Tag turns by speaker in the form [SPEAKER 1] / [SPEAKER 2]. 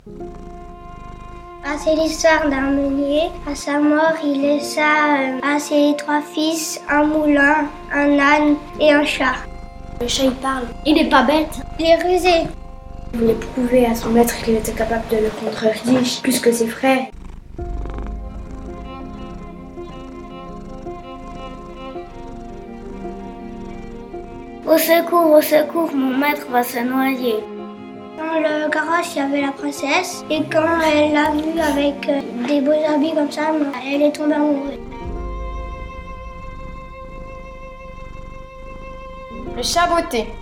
[SPEAKER 1] C'est l'histoire d'un meunier. À sa mort, il laissa à ses 3 fils un moulin, un âne et un chat.
[SPEAKER 2] Le chat, il parle. Il n'est pas bête.
[SPEAKER 1] Il est rusé.
[SPEAKER 2] Il voulait prouver à son maître qu'il était capable de le rendre riche, plus que ses frères.
[SPEAKER 1] Au secours, mon maître va se noyer. Dans le garage, il y avait la princesse. Et quand elle l'a vu avec des beaux habits comme ça, elle est tombée amoureuse.
[SPEAKER 3] Le chat botté.